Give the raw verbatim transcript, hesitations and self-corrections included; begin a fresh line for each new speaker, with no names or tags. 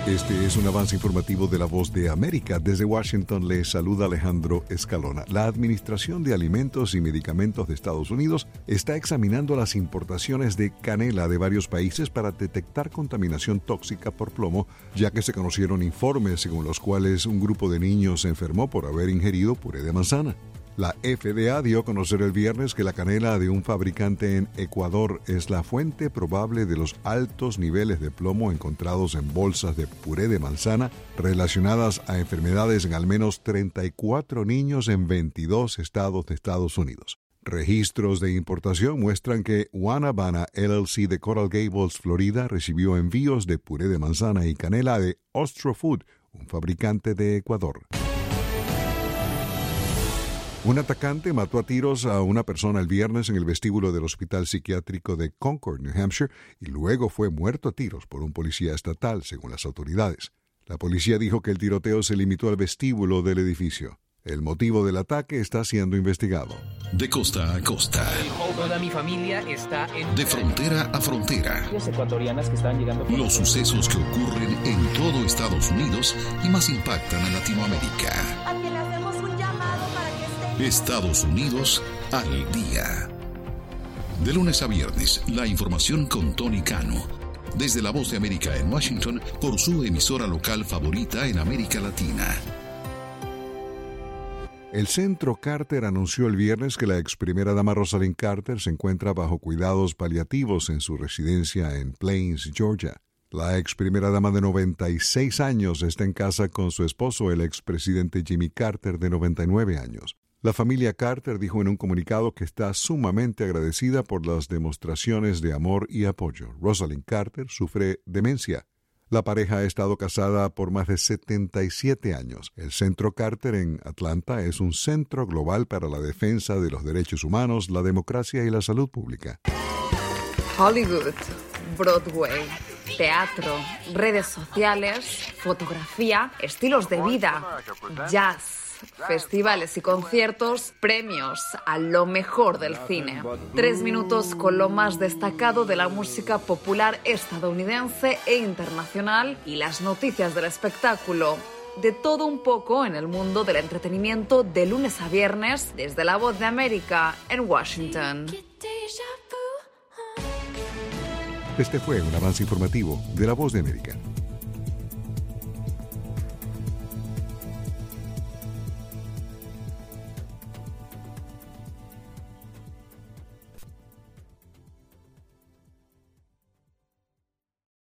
Este es un avance informativo de La Voz de América. Desde Washington le saluda Alejandro Escalona. La Administración de Alimentos y Medicamentos de Estados Unidos está examinando las importaciones de canela de varios países para detectar contaminación tóxica por plomo, ya que se conocieron informes según los cuales un grupo de niños se enfermó por haber ingerido puré de manzana. La F D A dio a conocer el viernes que la canela de un fabricante en Ecuador es la fuente probable de los altos niveles de plomo encontrados en bolsas de puré de manzana relacionadas a enfermedades en al menos treinta y cuatro niños en veintidós estados de Estados Unidos. Registros de importación muestran que Wanabana L L C de Coral Gables, Florida, recibió envíos de puré de manzana y canela de Ostro Food, un fabricante de Ecuador. Un atacante mató a tiros a una persona el viernes en el vestíbulo del hospital psiquiátrico de Concord, New Hampshire, y luego fue muerto a tiros por un policía estatal, según las autoridades. La policía dijo que el tiroteo se limitó al vestíbulo del edificio. El motivo del ataque está siendo investigado.
De costa a costa.
Toda mi familia está en...
De frontera a frontera.
Ecuatorianas que están llegando...
Los sucesos que ocurren en todo Estados Unidos y más impactan a Latinoamérica. Estados Unidos al día. De lunes a viernes, la información con Tony Cano. Desde La Voz de América en Washington, por su emisora local favorita en América Latina.
El Centro Carter anunció el viernes que la ex primera dama Rosalynn Carter se encuentra bajo cuidados paliativos en su residencia en Plains, Georgia. La ex primera dama de noventa y seis años está en casa con su esposo, el expresidente Jimmy Carter, de noventa y nueve años. La familia Carter dijo en un comunicado que está sumamente agradecida por las demostraciones de amor y apoyo. Rosalynn Carter sufre demencia. La pareja ha estado casada por más de setenta y siete años. El Centro Carter en Atlanta es un centro global para la defensa de los derechos humanos, la democracia y la salud pública.
Hollywood, Broadway, teatro, redes sociales, fotografía, estilos de vida, jazz, festivales y conciertos, premios a lo mejor del cine. Tres minutos con lo más destacado de la música popular estadounidense e internacional y las noticias del espectáculo. De todo un poco en el mundo del entretenimiento de lunes a viernes desde La Voz de América en Washington.
Este fue un avance informativo de La Voz de América.